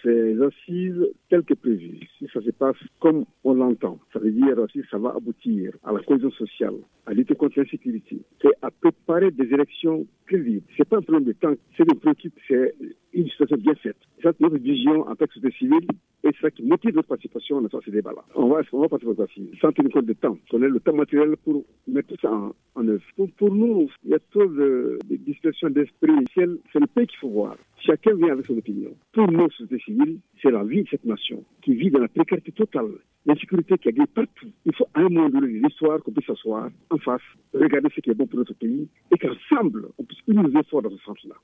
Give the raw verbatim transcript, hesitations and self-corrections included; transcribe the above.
ces assises telles que prévues, si ça se passe comme on l'entend, ça veut dire si ça va aboutir à la cohésion sociale, à lutter contre l'insécurité et à préparer des élections crédibles. Ce n'est pas un problème de temps, c'est une préoccupe, c'est une situation bien faite. C'est notre vision en tant que société civile et c'est ça qui motive notre participation dans ce débat-là. On va, on va participer aux assises sans tenir compte de temps. On a le temps matériel pour mettre tout ça en, en œuvre. Pour, pour nous, il y a trop de, de dispersion d'esprit. C'est le pays qu'il faut voir. Chacun vient avec son opinion. Pour nous, société civile, c'est la vie de cette nation qui vit dans la précarité totale. L'insécurité qui a gagné partout. Il faut à un moment donné de l'histoire qu'on puisse s'asseoir en face, regarder ce qui est bon pour notre pays et qu'ensemble, on puisse unir nos efforts dans ce sens-là.